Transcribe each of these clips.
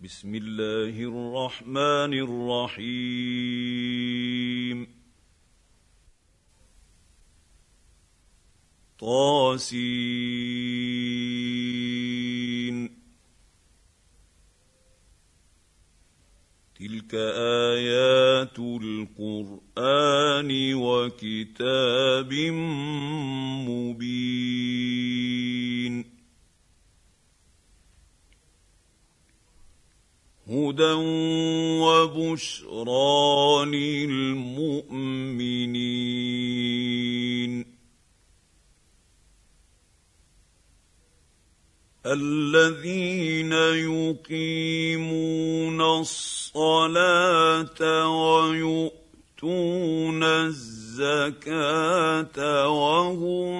بسم الله الرحمن الرحيم طاسين تلك آيات القرآن وكتاب مبين هدى وبشرى للمؤمنين الذين يقيمون الصلاة ويؤتون الزكاة وهم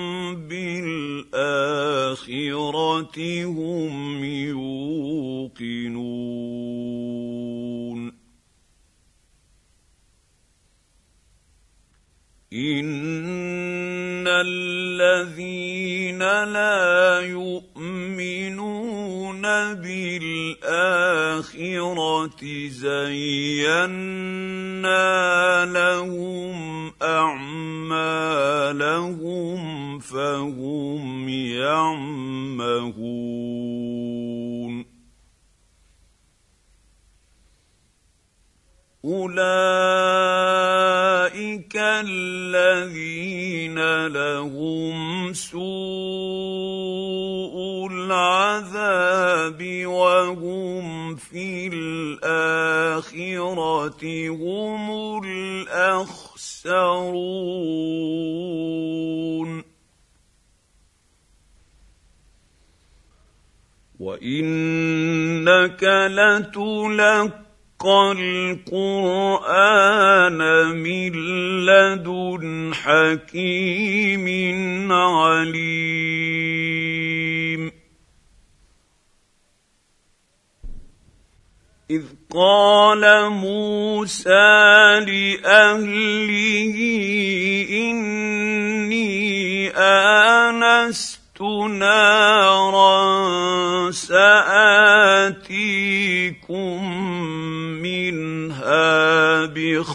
بالآخرة هم يوقنون إن الذين لا يؤمنون بالآخرة زينا لهم أعمالهم فهم يعمهون أولئك الذين لهم سوء العذاب وهم في الآخرة هم الأخسرون وإنك لتلقى القرآن من لدن حكيم عليم إذ قال موسى لأهله إني آنست نارا سآتيكم منها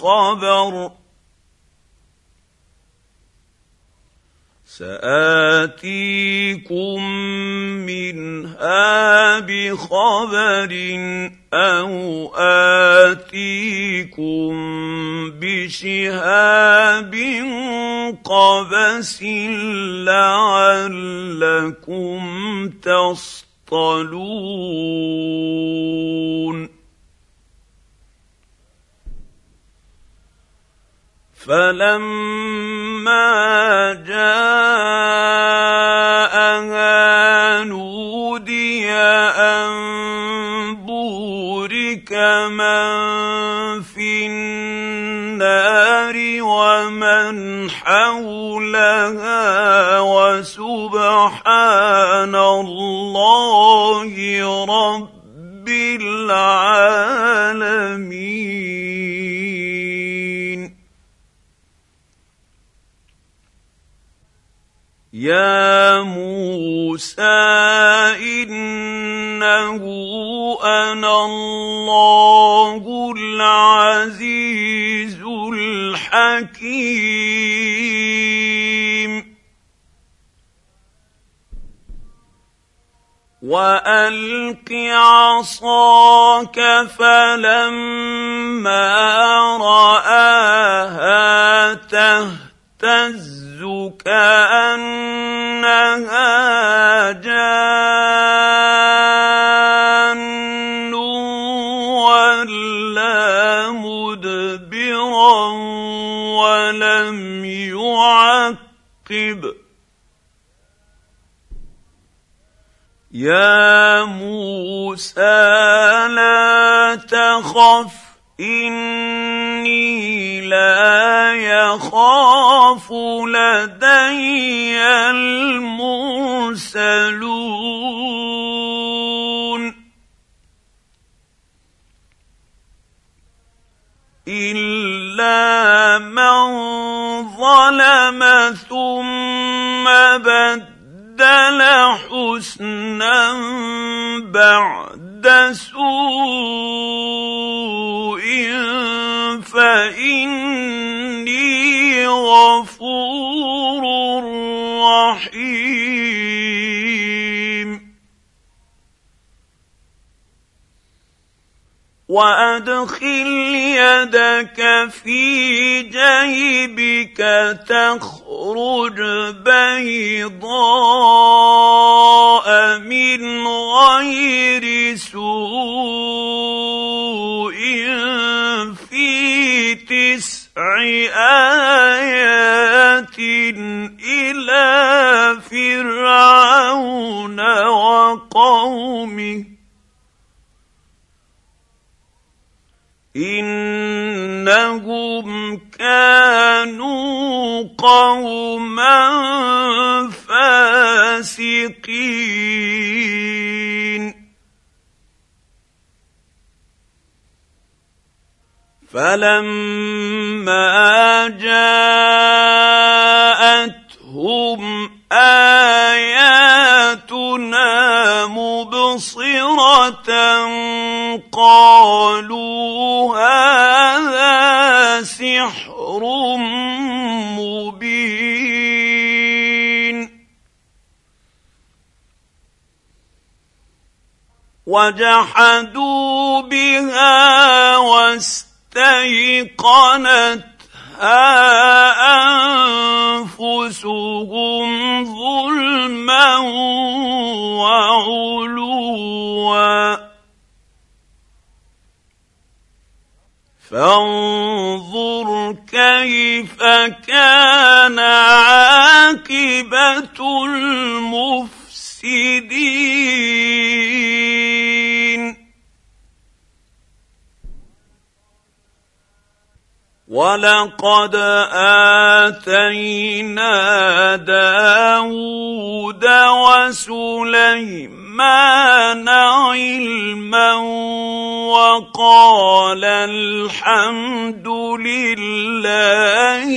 بخبر أو آتيكم بشهاب قبس لعلكم تصطلون فلما جاءها نودي أن بورك من في النار ومن حولها وسبحان الله رب العالمين يا موسى إنه أنا الله العزيز الحكيم وألق عصاك فلما رآها تهتز كأنها جان ولا مدبرا ولم يعقب يا موسى لا تخف إني لا يخاف لدي المرسلون إلا من ظلم ثم بدل حسنا بعد بعد سوء فإني غفور رحيم وأدخل يدك في جيبك تخرج بيضاء من غير سوء في 9 آيات إلى فرعون وقومه إنهم كانوا قوما فاسقين فلما جاءتهم آياتنا مبصرة قالوا هذا سحر مبين وجحدوا بها واستيقنتها أنفسهم ظلما وعلوا فانظر كيف كان عاقبة المفسدين ولقد آتينا داود وسليمان علما وقال الحمد لله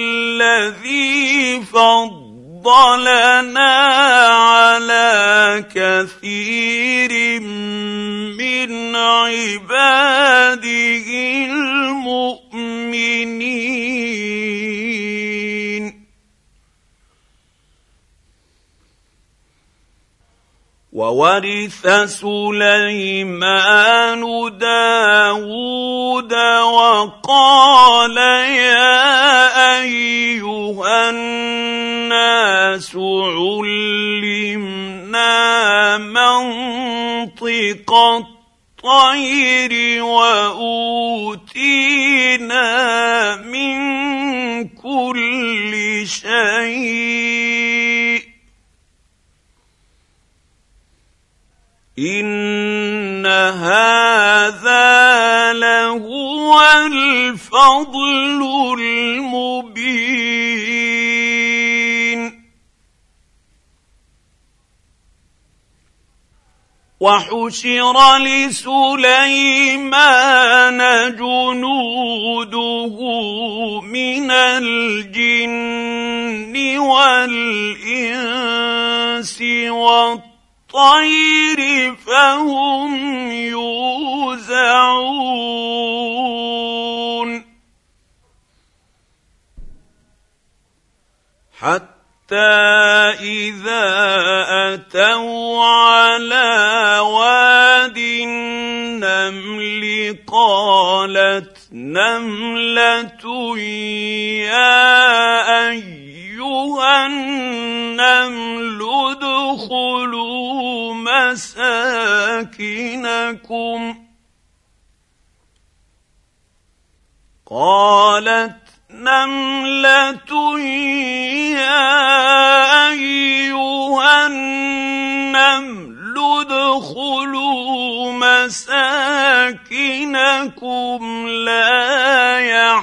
الذي فضلنا على كثير من عباده المؤمنين وورث سليمان داود وقال يا أيها الناس علمنا منطق الطير وأوتينا من كل شيء إن هذا لهو الفضل المبين وحشر لسليمان جنوده من الجن والإنس والطير فهم يوزعون حتى إذا أتوا على واد النمل قالت نملة يا أيها النمل ادخلوا مساكنكم قالت نملة يا أيها النمل ادخلوا مساكنكم لا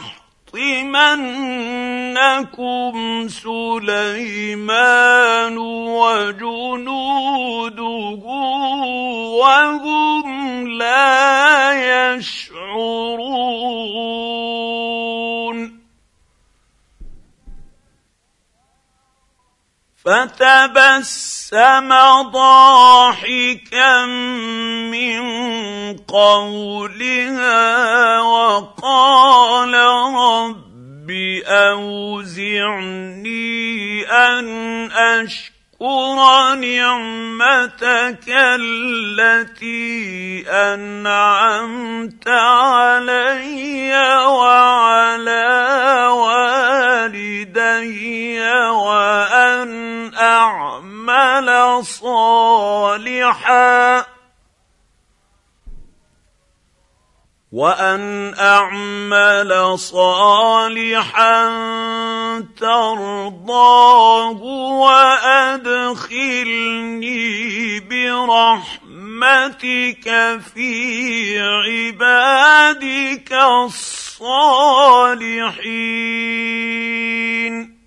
يحطمنكم سليمان وجنوده وهم لا يشعرون فتبسم ضاحكا من قولها وقال رب أوزعني أن أشكر نعمتك التي أنعمت علي وعلى والدي وأن أعمل صالحا ترضاه وأدخلني برحمتك في عبادك الصالحين.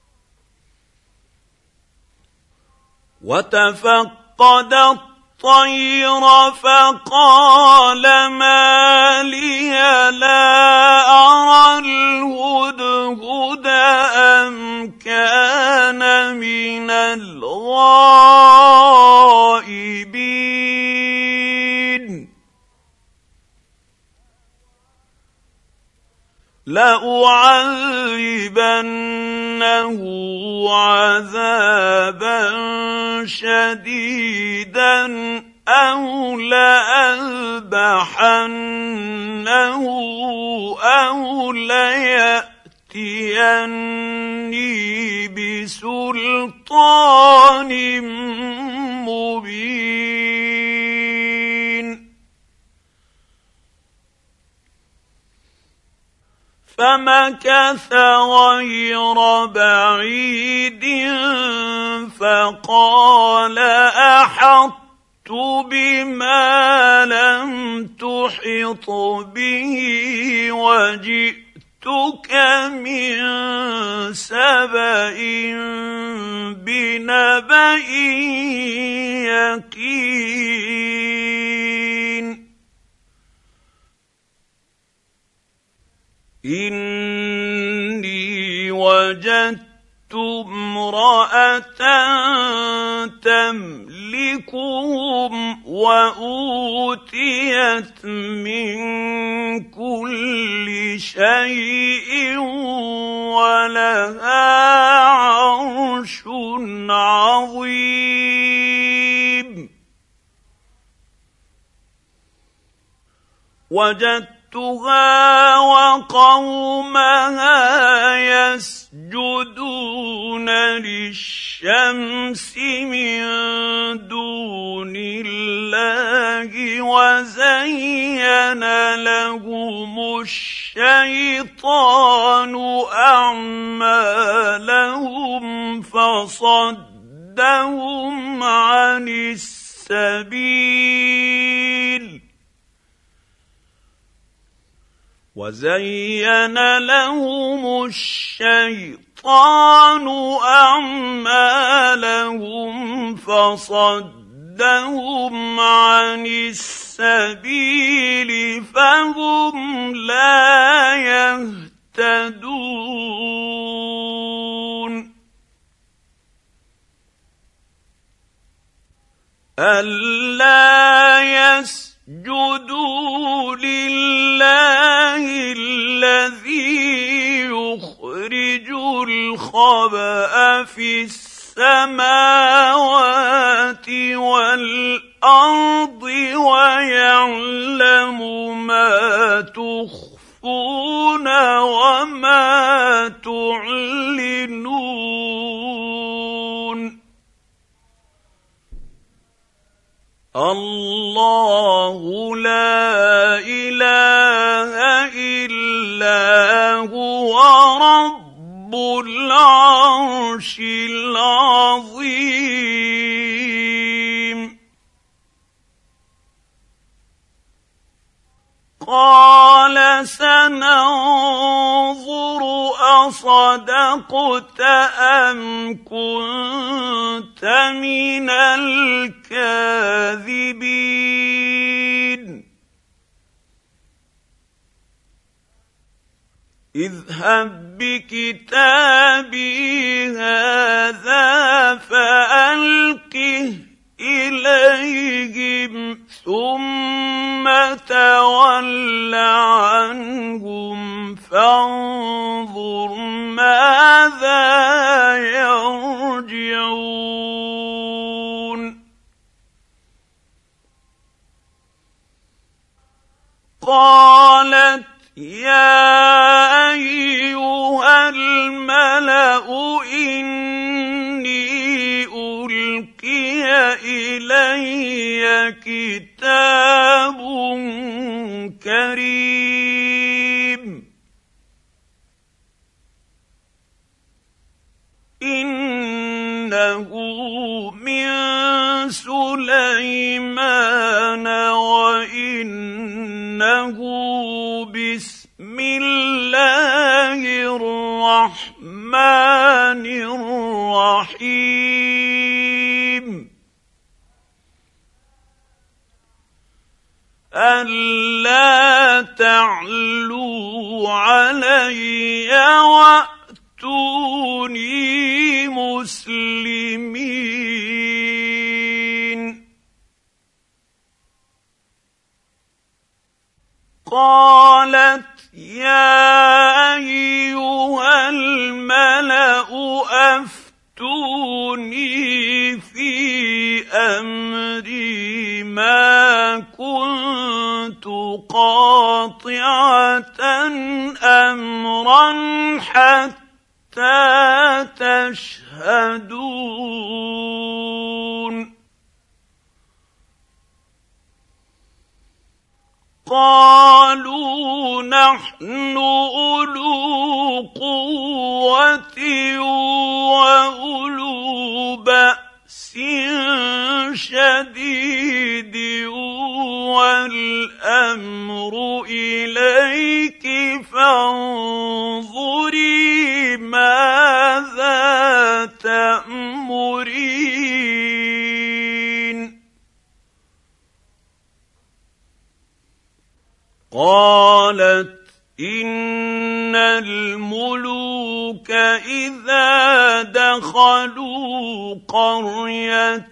وتفقد الطير فقال ما لي لا أرى الهدهد أم كان من الغائبين. لأعذبنه عذابا شديدا أو لأذبحنه أو ليأتيني بسلطان مبين. فمكث غير بعيد فقال أحطت بما لم تحط به وجئتك من سبأ بنبأ يقين. إني وجدت امرأة تملكهم وأوتيت من كل شيء ولها عرش عظيم. وجدتها وقومها يسجدون للشمس من دون الله وزين لهم الشيطان أعمالهم فصدهم عن السبيل وزين لهم الشيطان أعمالهم فصدهم عن السبيل فهم لا يهتدون. ألا يسجدوا لله الذي يخرج الخبأ في السماوات والأرض ويعلم ما تخفون وما تعلنون. الله لا إله إلا هو رب العرش العظيم. قال سننظر أصدقت أم كنت من الكاذبين. اذهب بكتابي هذا فألقه إليهم ثم تول عنهم فانظر ماذا يرجعون قالت يا أيها الملأ إني ألقي إلي كتاب كريم إنه من سليمان وإنه بسم الله الرحمن الرحيم ألا تعلوا علي وأتوني مسلمين قالت يا أيها الملأ أفتوني في أمري ما كنت قاطعة أمرا حتى تشهدون قالوا نحن أولو قوة وأولو بأس شديد والأمر إليك فانظري ماذا تأمرين قالت إن الملوك إذا دخلوا قرية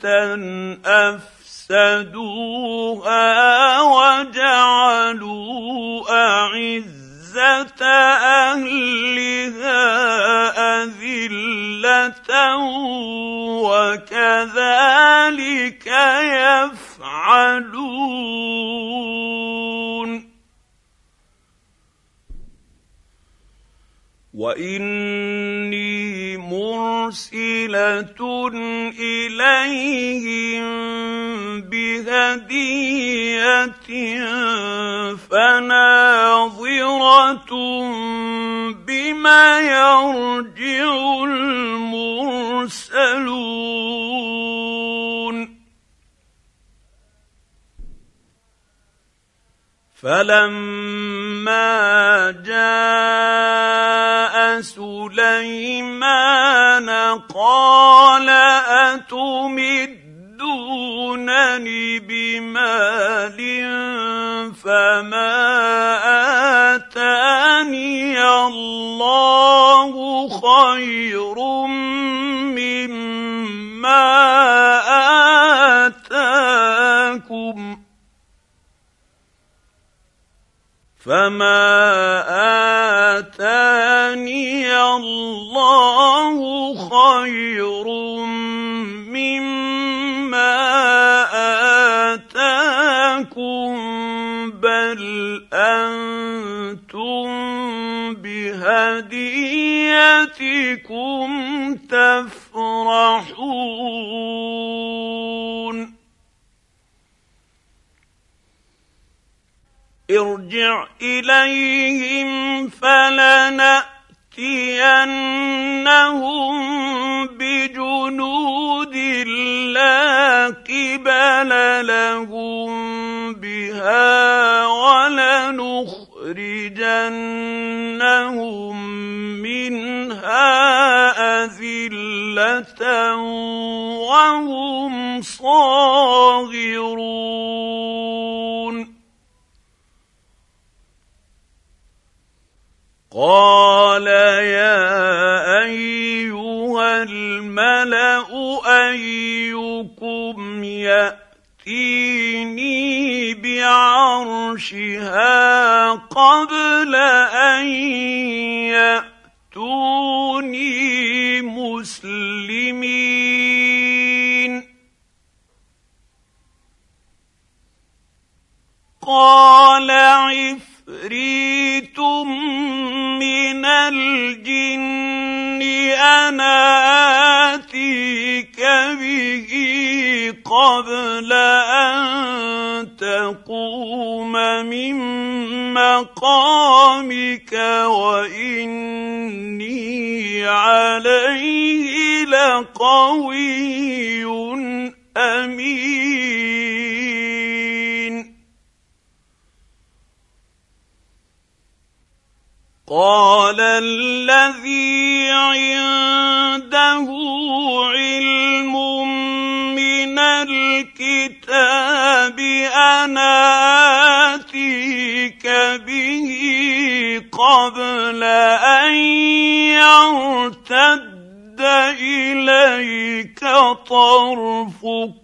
أفسدوها وجعلوا أعزة أهلها أذلة وكذلك يفعلون وإني مرسلة إليهم بهدية فناظرة بما يرجع المرسلون فلما جاء سليمان قال أتمدونني بمال فما آتاني الله خير مما آتاكم فما آتاني الله خير مما آتاكم بل أنتم بهديتكم تفرحون ارجع إليهم فلنأتينهم بجنود لا قبل لهم بها ولنخرجنهم منها أذلة وهم صاغرون قال يا أيها الملأ أيكم يأتيني بعرشها قبل أن يأتوني مسلمين قال عفريت من الجن أنا آتيك به قبل أن تقوم من مقامك وإني عليه لقوي أمين قال الذي عنده علم من الكتاب أنا آتيك به قبل أن يرتد إليك طرفك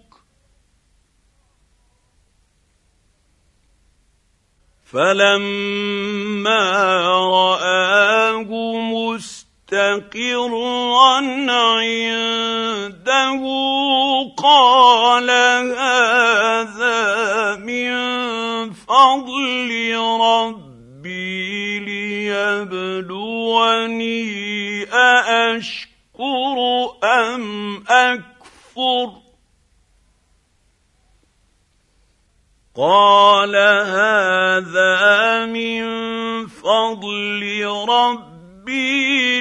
فلما رآه مستقرا عنده قال هذا من فضل ربي ليبلوني أأشكر أم أكفر قال هذا من فضل ربي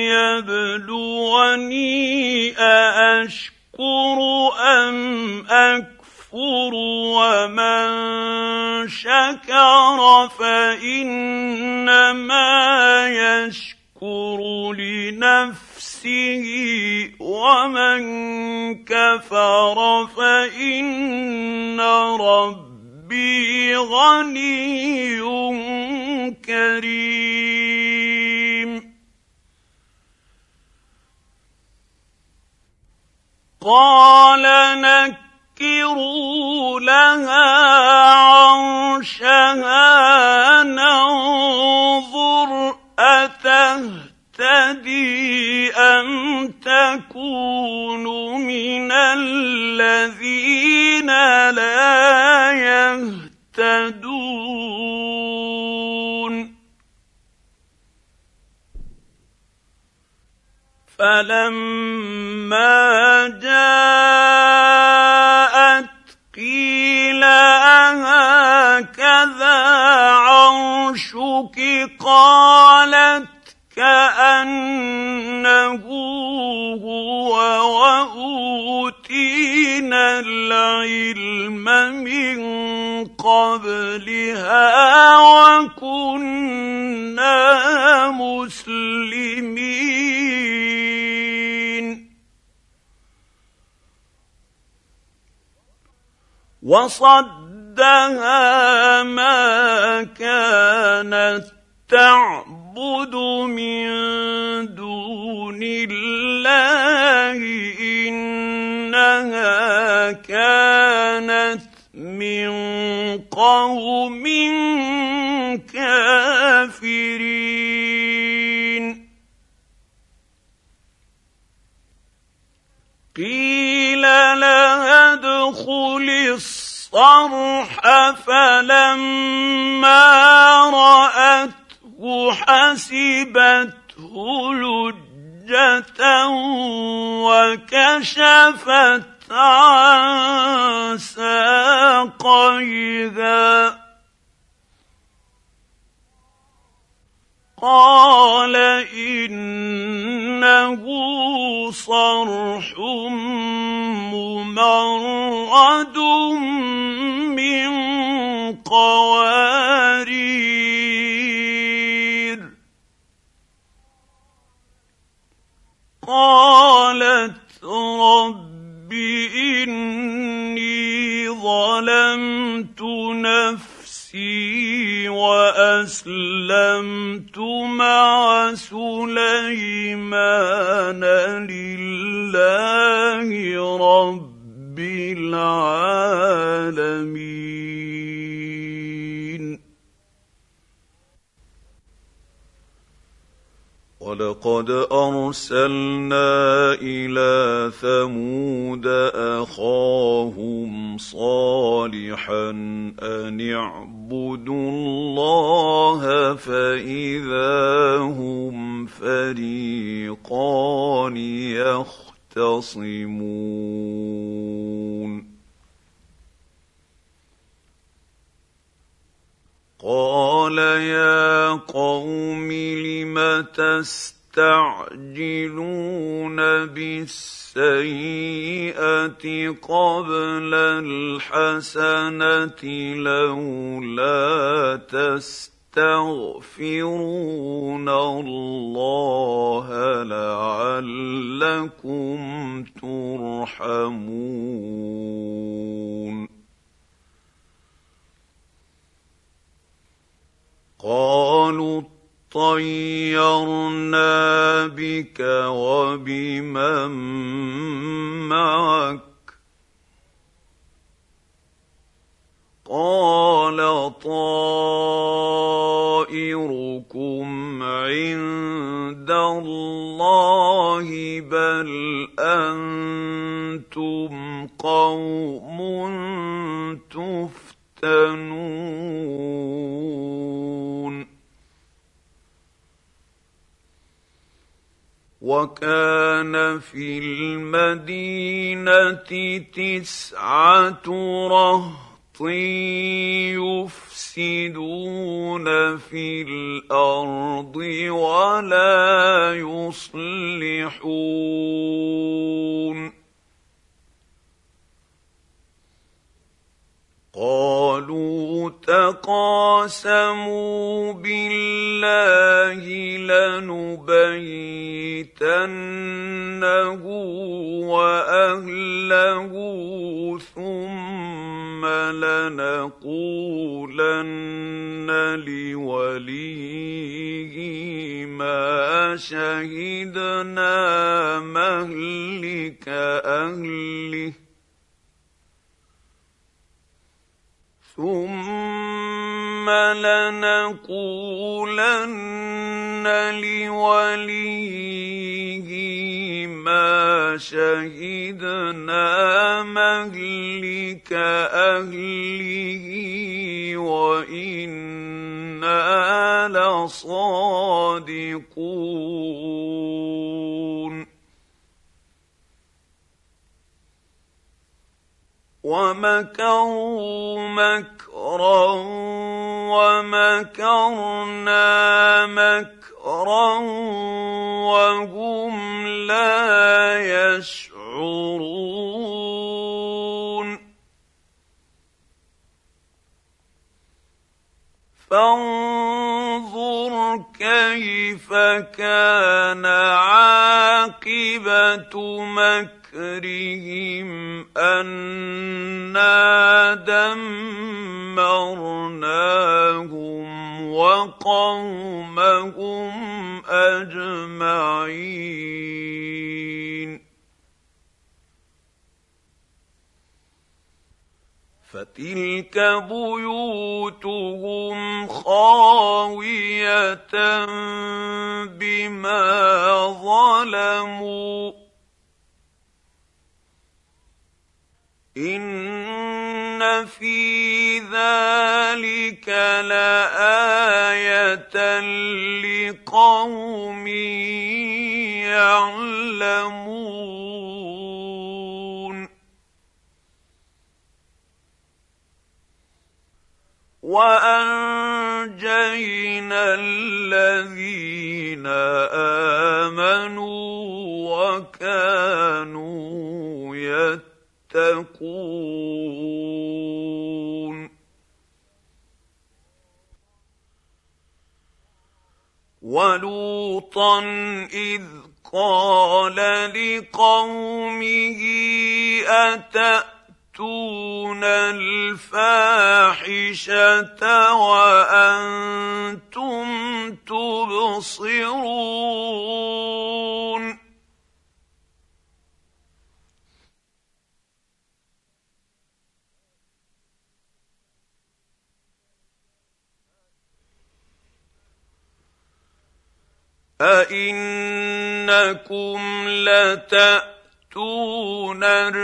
ليبلوني أأشكر أم أكفر ومن شكر فإنما يشكر لنفسه ومن كفر فإن ربي غني كريم قال نكروا لها عرشها ننظر أتهتدي أم تكون من الذين لا يهتدون فلما جاءت قيل أهكذا عرشك قالت كأنه هو وأوتينا العلم من قبلها وكنا مسلمين وصدها ما كانت تعبد من دون الله إنها كانت من قوم كافرين قيل لها ادخل الصرح فلما رأته حسبته لجة وكشفت عن ساقيها قال إنه صرح ممرد من قوارير قالت رب إني ظلمت نفسي وأسلمت مع سليمان لله رب العالمين وَلَقَدْ أَرْسَلْنَا إِلَىٰ ثَمُودَ أَخَاهُمْ صَالِحًا أَنِ اعْبُدُوا اللَّهَ فَإِذَا هُمْ فَرِيقَانِ يَخْتَصِمُونَ قَالَ يَا قَوْمِ لِمَ تَسْتَعْجِلُونَ بِالسَّيِّئَةِ قَبْلَ الْحَسَنَةِ لَوْلَا تَسْتَغْفِرُونَ اللَّهَ لَعَلَّكُمْ تُرْحَمُونَ قالوا اطَّيَّرْنَا بِكَ وَبِمَن مَّعَكَ قَالَ طَائِرُكُمْ عِندَ اللَّهِ بَلْ أَنتُمْ قَوْمٌ تُفْتَنُونَ وَكَانَ فِي الْمَدِينَةِ 9 رَهْطٍ يُفْسِدُونَ فِي الْأَرْضِ وَلَا يُصْلِحُونَ قالوا تقاسموا بالله لنبيتنه وأهله ثم لنقولن لوليه ما شهدنا مهلك أهله ثم لنقولن لوليه ما شهدنا مهلك أهله وإنا لصادقون ومكروا مكرا ومكرنا مكرا وهم لا يشعرون فانظر كيف كان عاقبة مكرهم أنا دمرناهم وقومهم أجمعين فتلك بيوتهم خاوية بما ظلموا إن في ذلك لآية لقوم يعلمون وأنجينا الذين آمنوا وكانوا يتقون ولوطا إذ قال لقومه أتأتون الفاحشة وأنتم تبصرون أئنكم لتأتون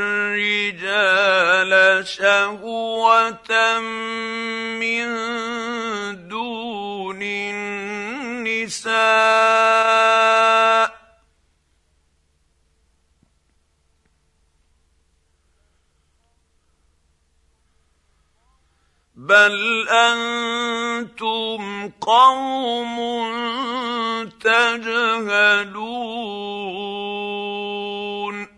الرجال شهوة من دون النساء بل أنتم قوم تجهلون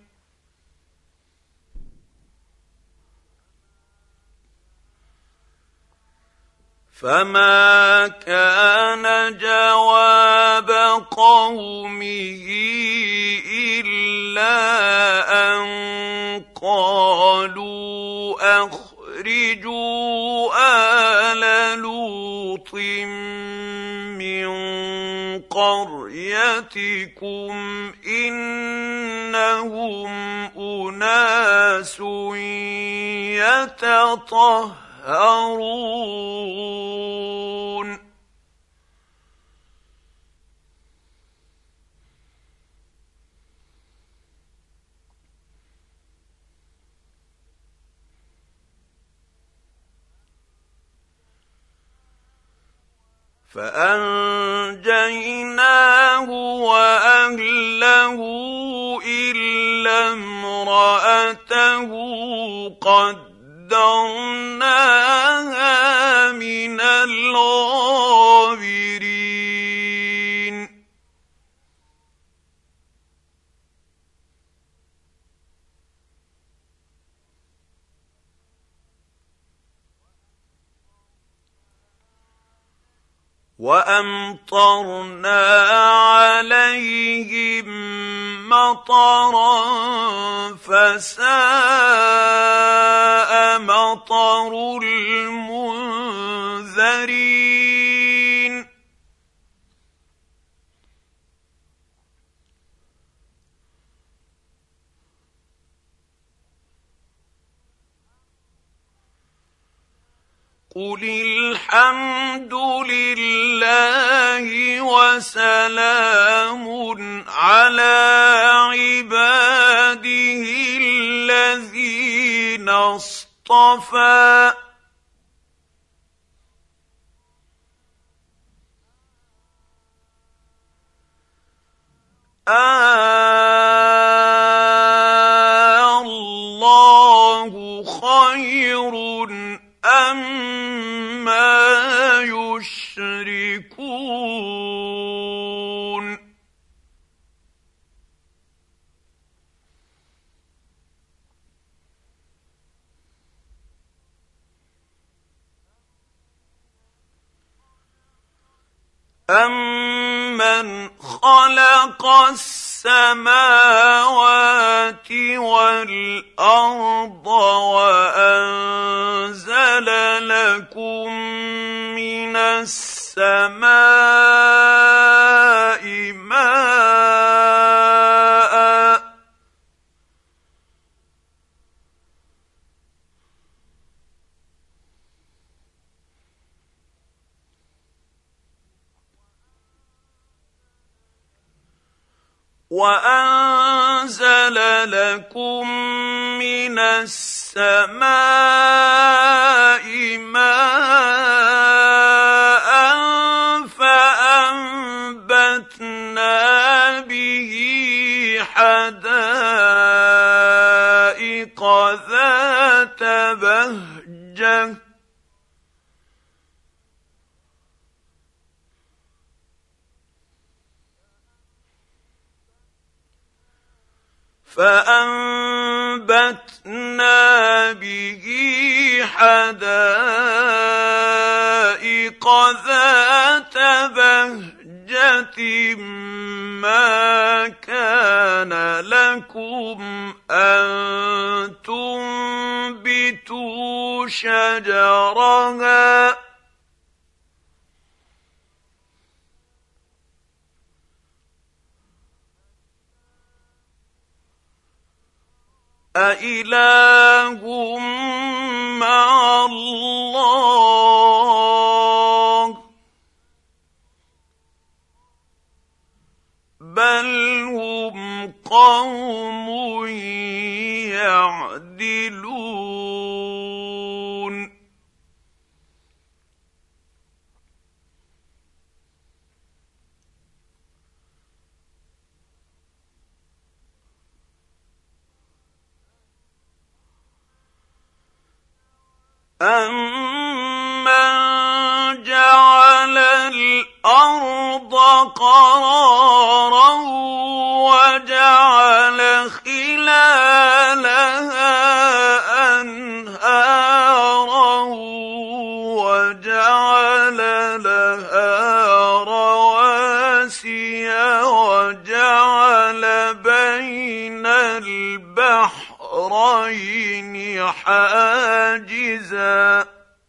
فما كان جواب قومه إلا أن قالوا أخرجوا آل لوط من قريتكم إنهم أناس يتطهرون فأنجيناه وأهله إلا امرأته قدرناها من الغابرين وأمطرنا عليهم مطرا فساء مطر المنذرين قل الحمد لله وسلام على عباده الذين اصطفى الله خير أما يشركون أَمَّنْ خَلَقَ السَّمَاوَاتِ وَالْأَرْضَ وَأَنزَلَ لَكُم مِّنَ السَّمَاءِ مَاءً وَأَنزَلَ لَكُم مِّنَ السَّمَاءِ مَاءً فَأَنبَتْنَا بِهِ حَدَائِقَ ذَاتَ بَهْجَةٍ مَا كَانَ لَكُمْ أَن تُنبِتُوا شَجَرَهَا ۗ أَإِلَٰهٌ مَّعَ اللَّهِ ۚ أَمَّن جَعَلَ الْأَرْضَ قَرَارًا وَجَعَلَ خِلَالَهَا أَنْهَارًا وَجَعَلَ لَهَا رَوَاسِيَ وَجَعَلَ بَيْنَ الْبَحْرَيْنِ حَاجِزًا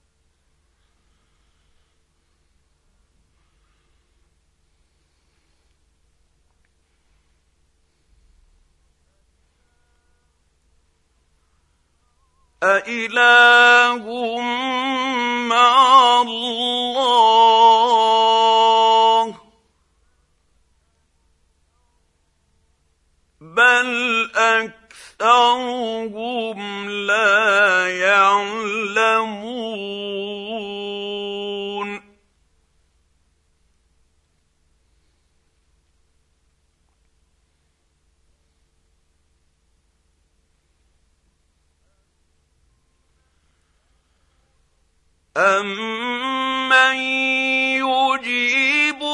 أَإِلَٰهٌ مَّعَ اللَّهِ ۚ بَلْ أَكْثَرُهُمْ لَا يَعْلَمُونَ أَمَّن يُجِيبُ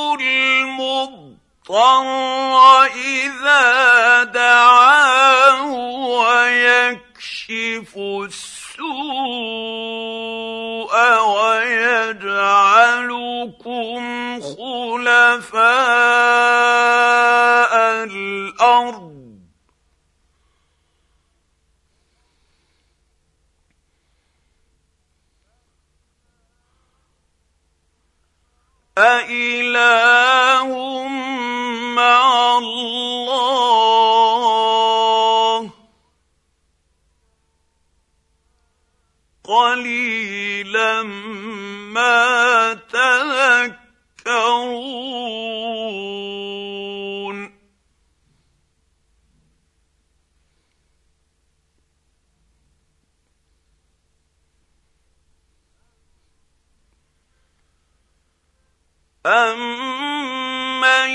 الْمُضْطَرَّ إِذَا دَعَاهُ وَيَكْشِفُ السُّوءَ وَيَجْعَلُكُمْ خُلَفَاءَ الْأَرْضِ أَإِلَٰهٌ مَّعَ اللَّهِ ۚ قَلِيلًا مَّا تَذَكَّرُونَ أَمَّن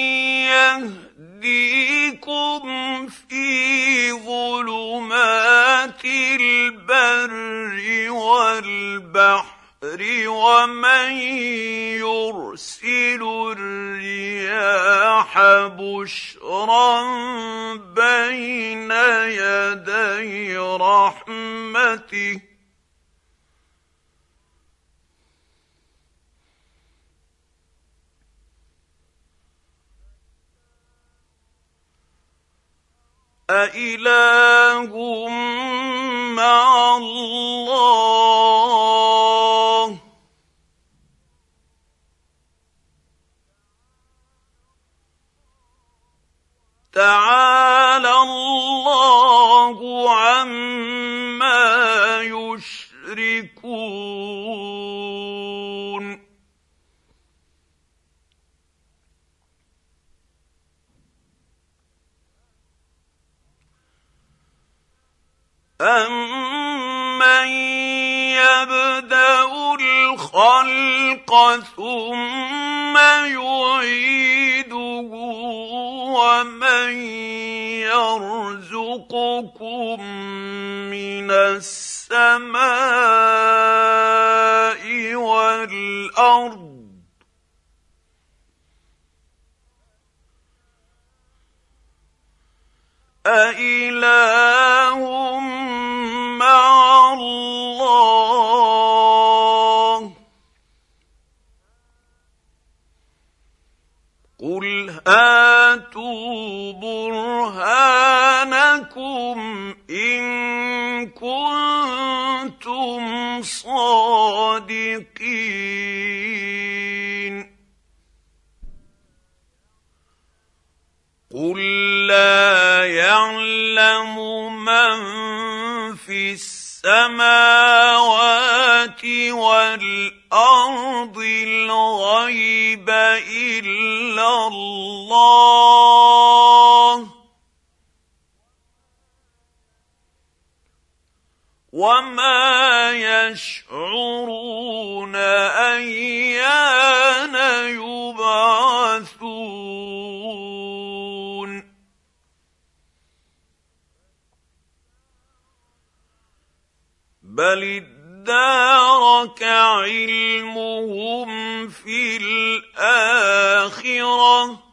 يَهْدِيكُمْ فِي ظُلُمَاتِ الْبَرِّ وَالْبَحْرِ وَمَن يُرْسِلُ الرِّيَاحَ بُشْرًا بَيْنَ يَدَيْ رَحْمَتِهِ ۗ أَإِلَٰهٌ مَّعَ اللَّهِ ۚ تَعَالَى اللَّهُ عَمَّا يُشْرِكُونَ أَمَّن يَبْدَأُ الْخَلْقَ ثُمَّ يُعِيدُهُ وَمَن يَرْزُقُكُم مِّنَ السَّمَاءِ وَالْأَرْضِ أَإِلَٰهٌ مَّعَ اللَّهِ ۚ قُلْ هَاتُوا بُرْهَانَكُمْ إِن كُنتُمْ صَادِقِينَ قُل لَّا يَعْلَمُ مَن فِي السَّمَاوَاتِ وَالْأَرْضِ الْغَيْبَ إِلَّا اللَّهُ ۚ وَمَا يَشْعُرُونَ أَيَّانَ يُبْعَثُونَ بَلِ ادَّارَكَ علمهم في الآخرة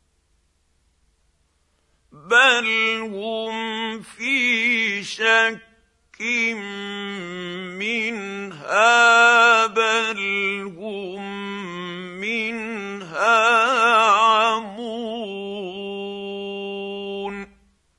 بل هم في شك منها بل هم منها عمون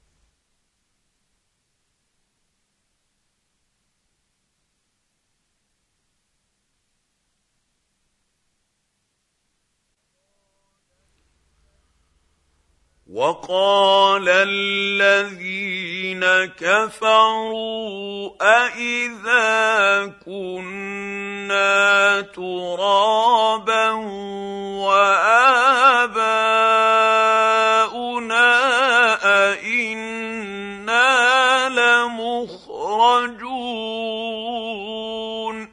وقال الذين كفروا أإذا كنا ترابا وآباؤنا أإنا لمخرجون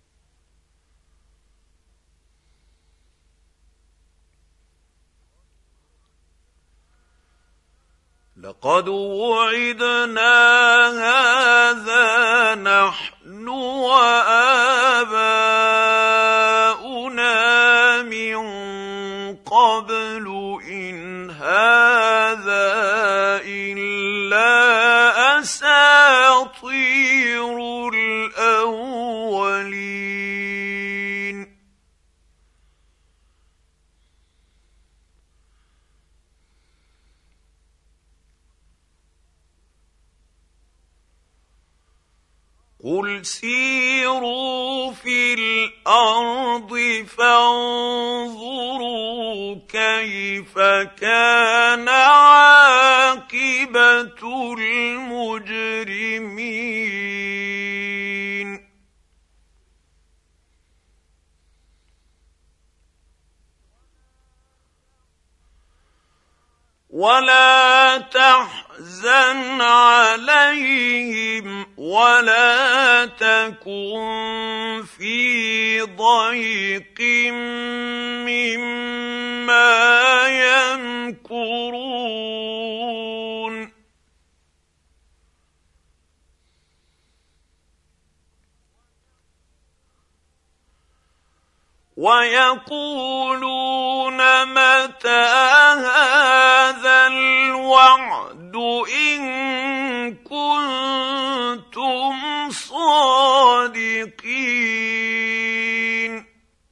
لقد وعدنا هذا نحن وآباؤنا من قبل إن هذا إلا أساطير الأولين قل سيروا في الأرض فانظروا كيف كان عاقبة المجرمين ولا تحزن عليهم ولا تكن في ضيق مما يمكرون ويقولون متى هذا الوعد إن كنتم صادقين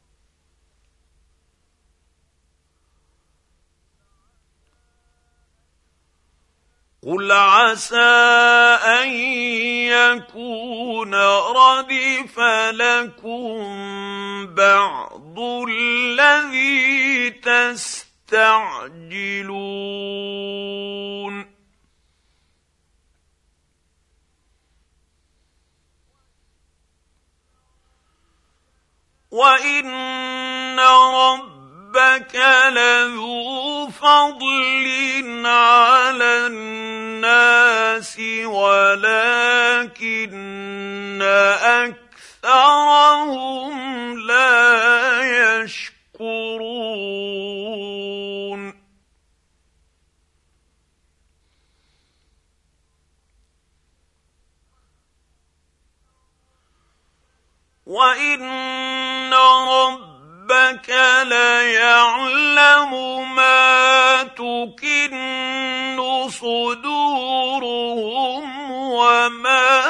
قل عسى أن يكون ردف لكم بعض الذي تستعجلون وإن ربك لذو فضل على الناس ولكن أكثرهم لا يشكرون وإن ربك ليعلم ما تكن صدورهم وما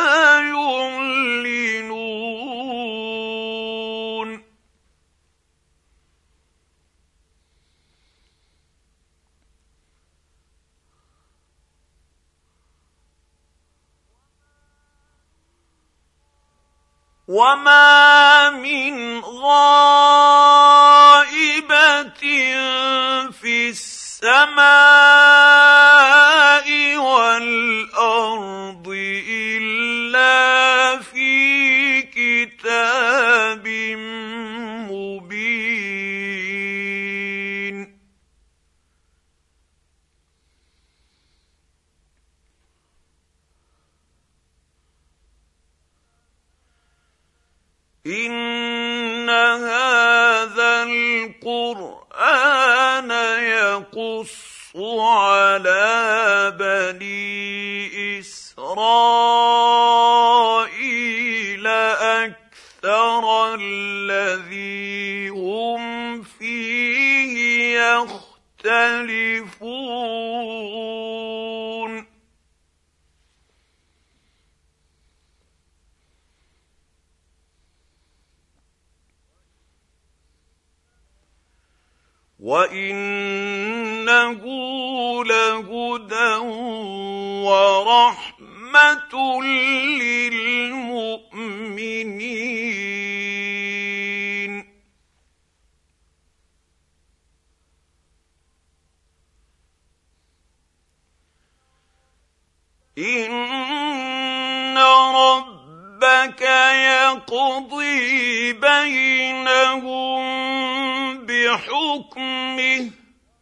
يعلنون وما من غائبة في السماء والأرض إلا في كتاب مبين إن هذا القرآن يقص على بني إسرائيل أكثر الذي هم فيه يختلفون وَإِنَّهُ لَهُدًى وَرَحْمَةٌ لِّلْمُؤْمِنِينَ إِنَّ رَبَّكَ يَقْضِي بَيْنَهُم بِحُكْمِهِ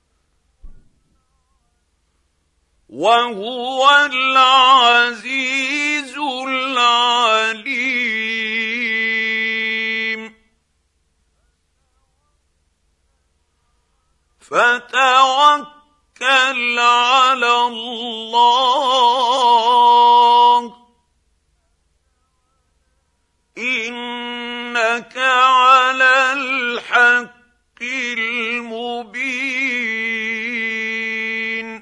وَهُوَ الْعَزِيزُ الْعَلِيمُ فَتَوَكَّلْ عَلَى اللَّهِ إِنَّكَ عَلَى الْحَقِّ الْمُبِينِ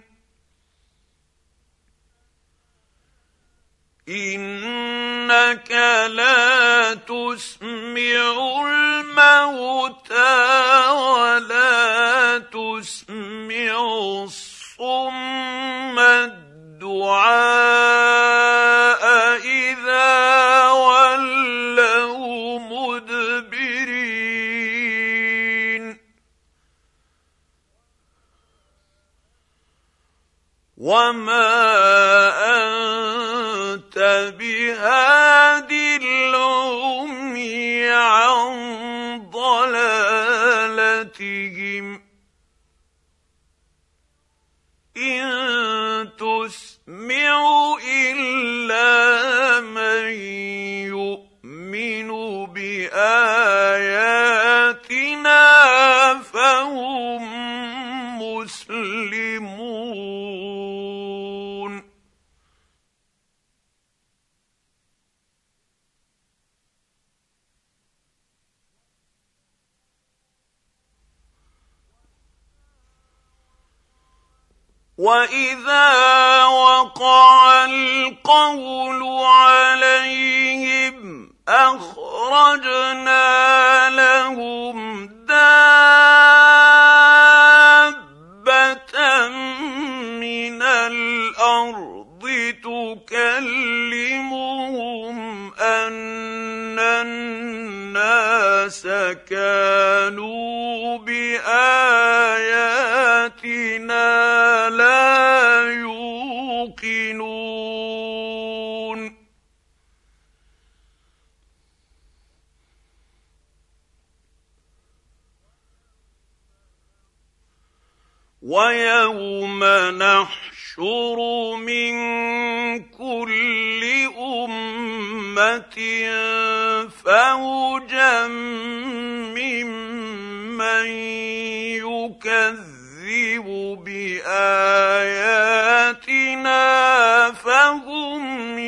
إِنَّكَ لَا تُسْمِعُ الْمَوْتَىٰ وَلَا تُسْمِعُ الصُّمَّ الدُّعَاءَ إِذَا وَلَّوْا مُدْبِرِينَ وَمَا أَنتَ بِهَادِ الْعُمْيِ عَن ضَلَالَتِهِمْ ۖ إِن تُسْمِعُ إِلَّا مَن يُؤْمِنُ بِآيَاتِنَا فَهُم مُّسْلِمُونَ وَإِذَا وَقَعَ الْقَوْلُ عَلَيْهِمْ أَخْرَجْنَا لَهُمْ دَابَّةً مِّنَ الْأَرْضِ تُكَلِّمُهُمْ أَنَّ النَّاسَ كَانُوا بِآيَاتِنَا لَا يُوقِنُونَ وَيَوْمَ نَحْشُرُ مِن كُلِّ أُمَّةٍ فَوْجًا مِّمَّن يُكَذِّبُ بِآيَاتِنَا فَهُمْ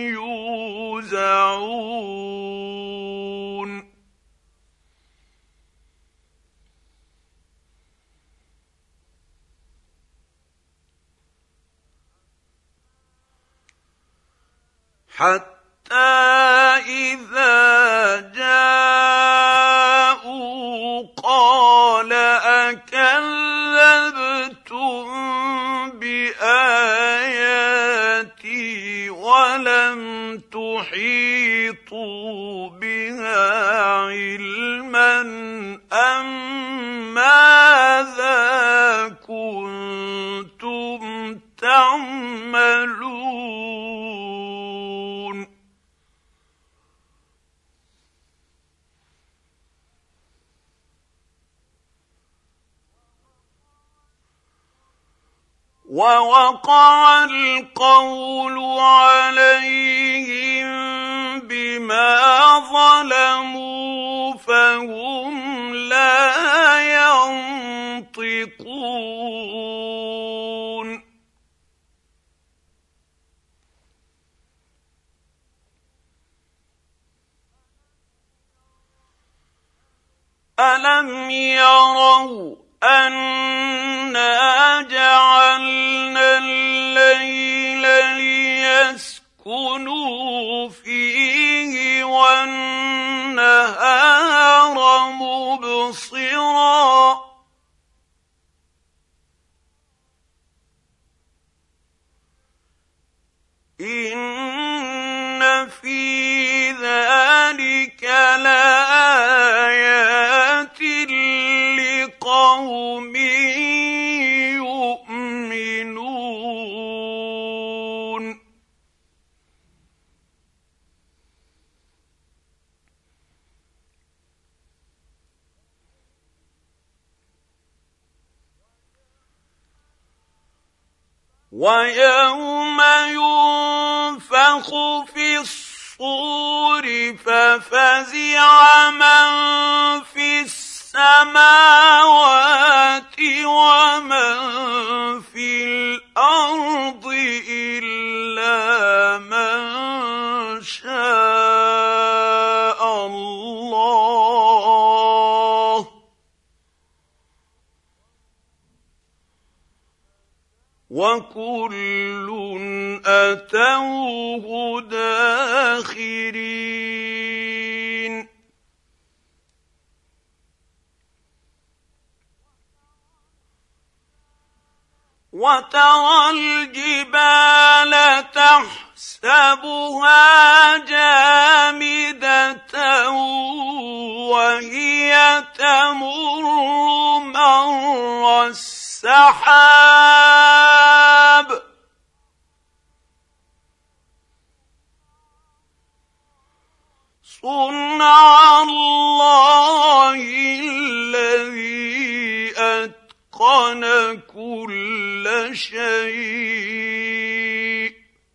يُوزَعُونَ حَتَّىٰ إِذَا جَاءُوا قَالَ أَكَذَّبْتُم بِآيَاتِي وَلَمْ تُحِيطُوا بِهَا عِلْمًا أَمَّاذَا كُنتُمْ تَعْمَلُونَ وَوَقَعَ الْقَوْلُ عَلَيْهِم بِمَا ظَلَمُوا فَهُمْ لَا يَنطِقُونَ ألم يروا أنا جعلنا الليل ليسكنوا فيه والنهار مبصرا إن في ذلك لآيات لقوم يؤمنون ويوم ينفخ في الصور ففزع من في السماوات ومن في الأرض إلا من شاء الله وكل أتوه داخرين وترى الجبال تحسبها جامدة وهي تمر مر السحاب صنع الله الذي أتقن كل شيء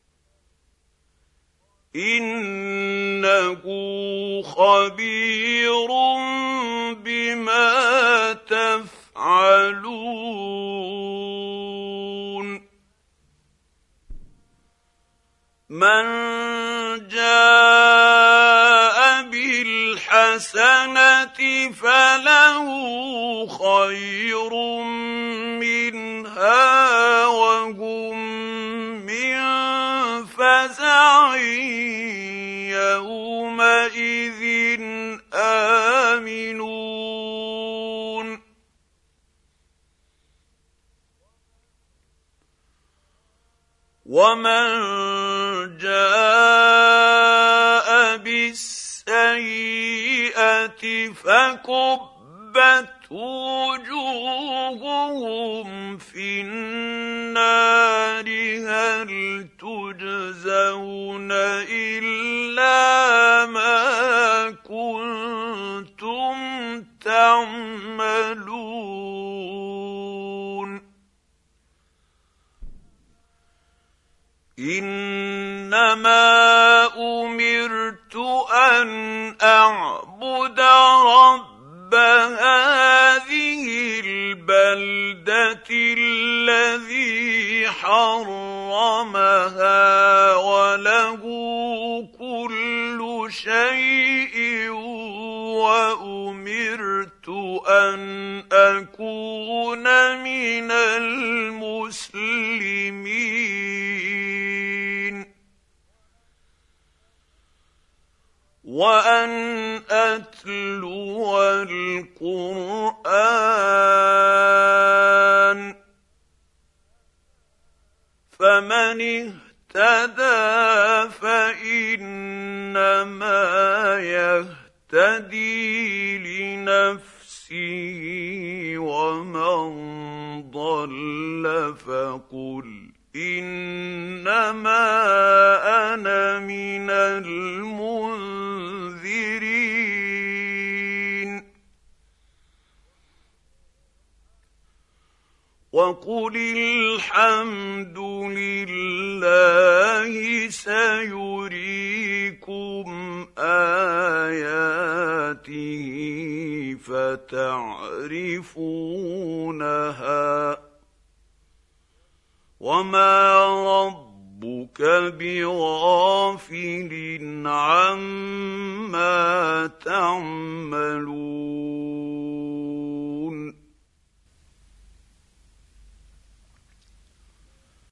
إنه خبير بما تفعلون من جاء بالحسنة فله خير منها وهم من فزع يومئذ آمنون ومن جاء بالسيئة فكبت وجوههم في النار هل تجزون إلا ما كنتم تعملون إنما أمرت أن أعبد رب هذه البلدة الذي حرمها وله كل شيء وأمرت أن أكون من المسلمين وأن أتلو القرآن فمن اهتدى فإنما يهتدي لنفسه ومن ضل فقل إنما أنا من المنذرين وقل الحمد لله سيريكم آياته فتعرفونها وما ربك بغافل عما